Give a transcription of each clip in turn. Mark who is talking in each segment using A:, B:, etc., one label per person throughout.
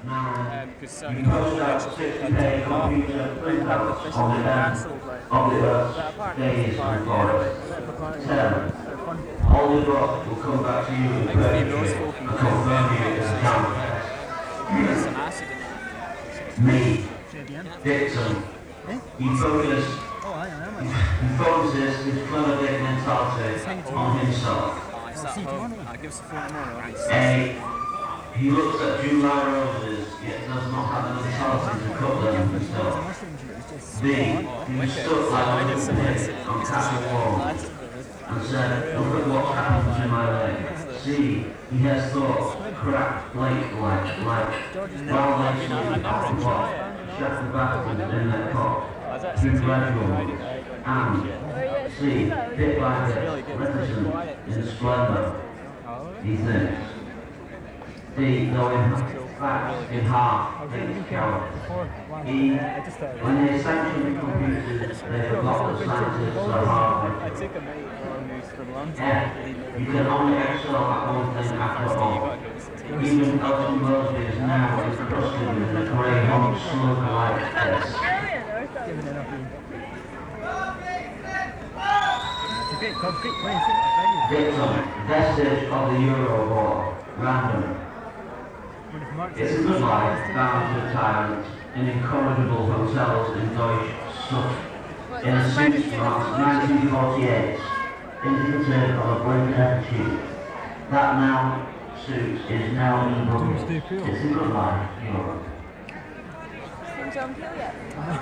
A: Because
B: You
A: certainly not all
B: post out
A: electric vehicles
B: 60
A: had
B: day
A: taken off.
B: computer
A: They had the
B: printouts
A: official
B: on the end
A: castle, like,
B: of the
A: but
B: Earth's
A: apparently it's
B: days and
A: fine,
B: forests.
A: apparently
B: 10.
A: they're fun.
B: All the above will come back to you in
A: Like, females
B: purgatory
A: folk in
B: and
A: the
B: confirm you
A: Vegas
B: as
A: and stuff,
B: doubtless.
A: there's some acid in that.
B: Me,
C: Say again.
B: Dixon.
C: Eh?
B: He focuses
C: Oh, I am.
B: he focuses his clever mentality on himself.
A: It's at home. Give us a phone tomorrow.
B: A. He looks at July roses, yet does not have the mentality to cut them himself. B. He was stuck like a little pig on Castle Wall and said, look at what happened to my leg. C. He has thoughts, cracked Blake like while they sleep at the clock, shut the battle in their cock, through gradual, and C. Bit by bit, reticent in splendour. He thinks. D. Going back in half, takes coward. E. When they sanctioned computers, they forgot that scientists are hard.
A: I took a mate who's from London.
B: F. You can only excel at one thing after all. Even Elton Mosby is now encrusted with the grey hot slug-like test.
C: Giving it up. It's a great club, great place.
B: Victim, vestige of the Euro war. Random. It's a good life, bound to tyrants, in incorrigible hotels in Deutsch Suff, in a suit France 1948, indicative of a blank attitude. That now suit is now in bubble. It's a good life, Europe.
D: Seen John Peel yet?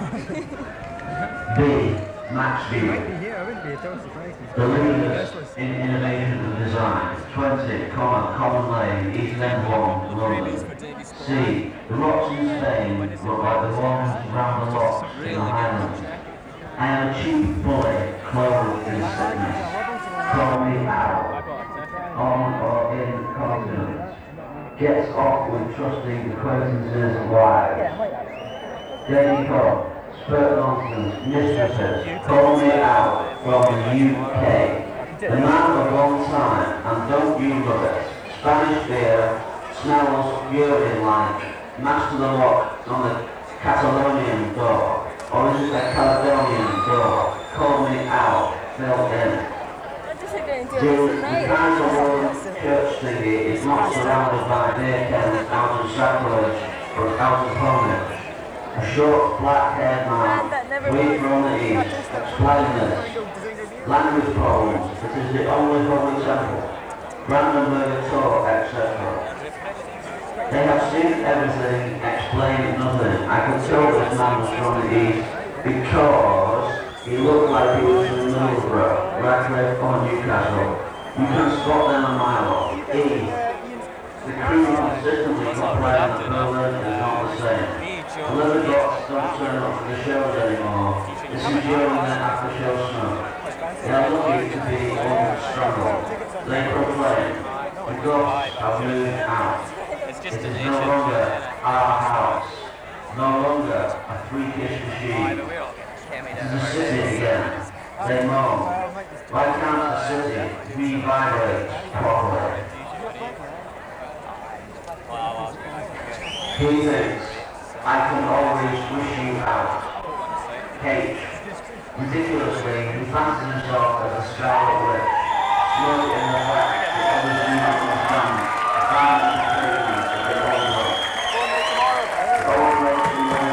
B: B. Max
C: He might
B: View.
C: be here, I wouldn't be at all surprised.
B: The leaders in innovation and design. 20, Common Lane, East End 1, London. C. The rocks in Spain look like the ones round the locks in the Highlands. I am a cheap bully, clothed in sickness. Call me out. On or in confidence. Gets off with trusting acquaintances and wives. There you go. Spurt nonsense, mistresses, call me out from the UK. The man of one time, and don't you love it. Spanish beer, smells urine like, master the lock on the Catalonian door, or is it the Caledonian door? Call me out, fill in. The kind of old church thingy is not surrounded by beer cans out of sacrilege, but out of homage. A short, black-haired man, we from the east, explain this. Language problems, it is the only holy temple. Brandenburger Tor, etc. They have seen everything, explained nothing. I could tell this man was from the east because he looked like he was from Middlesbrough, Radcliffe or Newcastle. You can spot them a mile off. E. The crew consistently complain that Berlin is not the same. The little dots don't turn up for the shows anymore. This is during their after-show smoke. They are lucky to be on the struggle. They proclaim, the ghosts have moved out. This is no longer our house. No longer a freakish machine. This is a city again. They moan. Why can't the city re-vibrate properly? He thinks, I can always wish you out. H. Ridiculously, he fancies himself as a scarlet witch, slow in the fact that others do not understand.